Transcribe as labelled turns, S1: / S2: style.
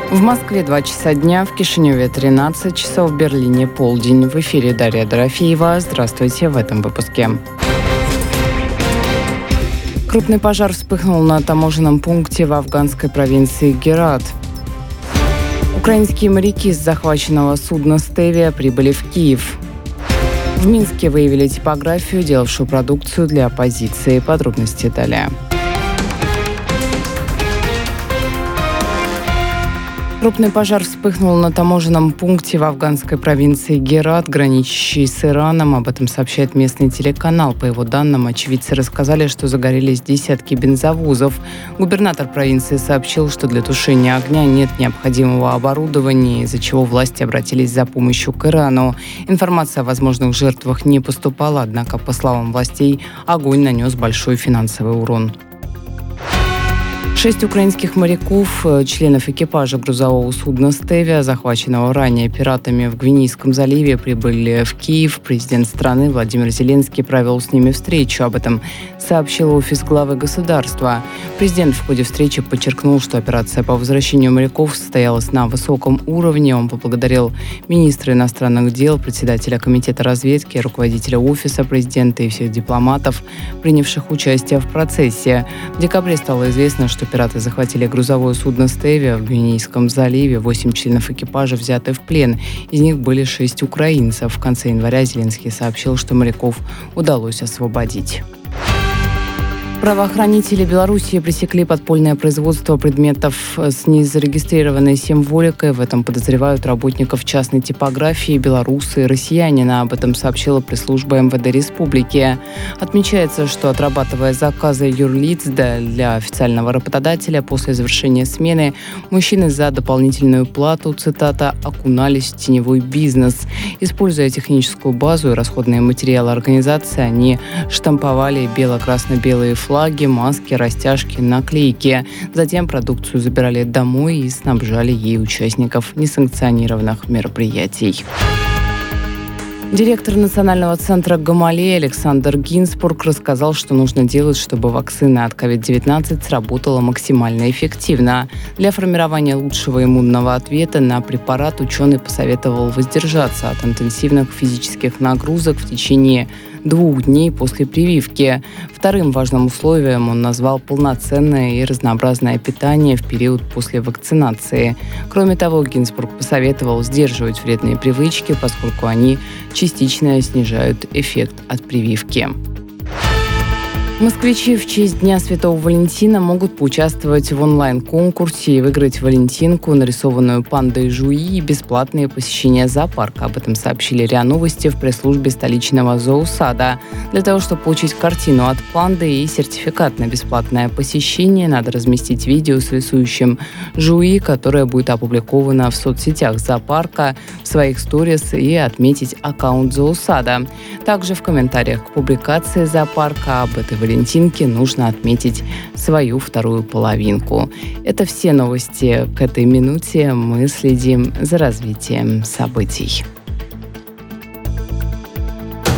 S1: В Москве 2 часа дня, в Кишиневе 13 часов, в Берлине полдень. В эфире Дарья Дорофеева. Здравствуйте в этом выпуске. Крупный пожар вспыхнул на таможенном пункте в афганской провинции Герат. Украинские моряки с захваченного судна «Стевия» прибыли в Киев. В Минске выявили типографию, делавшую продукцию для оппозиции. Подробности далее. Крупный пожар вспыхнул на таможенном пункте в афганской провинции Герат, граничащей с Ираном. Об этом сообщает местный телеканал. По его данным, очевидцы рассказали, что загорелись десятки бензовозов. Губернатор провинции сообщил, что для тушения огня нет необходимого оборудования, из-за чего власти обратились за помощью к Ирану. Информация о возможных жертвах не поступала, однако, по словам властей, огонь нанес большой финансовый урон. 6 украинских моряков, членов экипажа грузового судна «Стевия», захваченного ранее пиратами в Гвинейском заливе, прибыли в Киев. Президент страны Владимир Зеленский провел с ними встречу. Об этом сообщил офис главы государства. Президент в ходе встречи подчеркнул, что операция по возвращению моряков состоялась на высоком уровне. Он поблагодарил министра иностранных дел, председателя комитета разведки, руководителя офиса президента и всех дипломатов, принявших участие в процессе. В декабре стало известно, что пираты захватили грузовое судно «Стевия» в Гвинейском заливе. 8 членов экипажа взяты в плен. Из них были 6 украинцев. В конце января Зеленский сообщил, что моряков удалось освободить. Правоохранители Белоруссии пресекли подпольное производство предметов с незарегистрированной символикой. В этом подозревают работников частной типографии, белорусы и россиянина. Об этом сообщила пресс-служба МВД Республики. Отмечается, что, отрабатывая заказы юрлиц для официального работодателя после завершения смены, мужчины за дополнительную плату, цитата, «окунались в теневой бизнес». Используя техническую базу и расходные материалы организации, они штамповали бело-красно-белые флаги, маски, растяжки, наклейки. Затем продукцию забирали домой и снабжали ей участников несанкционированных мероприятий. Директор Национального центра Гамалеи Александр Гинзбург рассказал, что нужно делать, чтобы вакцина от COVID-19 сработала максимально эффективно. Для формирования лучшего иммунного ответа на препарат ученый посоветовал воздержаться от интенсивных физических нагрузок в течение 2 дней после прививки. Вторым важным условием он назвал полноценное и разнообразное питание в период после вакцинации. Кроме того, Гинзбург посоветовал сдерживать вредные привычки, поскольку они частично снижают эффект от прививки. Москвичи в честь Дня Святого Валентина могут поучаствовать в онлайн-конкурсе и выиграть валентинку, нарисованную пандой Жуи, и бесплатные посещения зоопарка. Об этом сообщили РИА Новости в пресс-службе столичного зоосада. Для того, чтобы получить картину от панды и сертификат на бесплатное посещение, надо разместить видео с рисующим Жуи, которое будет опубликовано в соцсетях зоопарка, в своих сторис, и отметить аккаунт зоосада. Также в комментариях к публикации зоопарка об этой валентинке нужно отметить свою вторую половинку. Это все новости к этой минуте. Мы следим за развитием событий.